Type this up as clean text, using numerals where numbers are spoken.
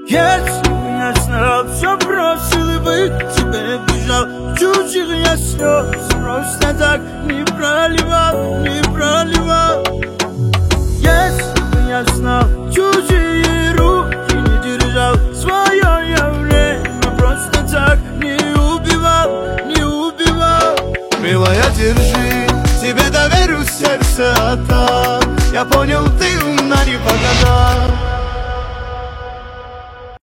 Если бы я знал, все бросил и бы к тебе бежал, чужих я слез просто так не проливал, не проливал. Если бы я знал, чужие руки не держал, свое я время просто так не убивал, не убивал. Милая, держи, тебе доверю сердце отдам. Я понял, ты умна не по годам.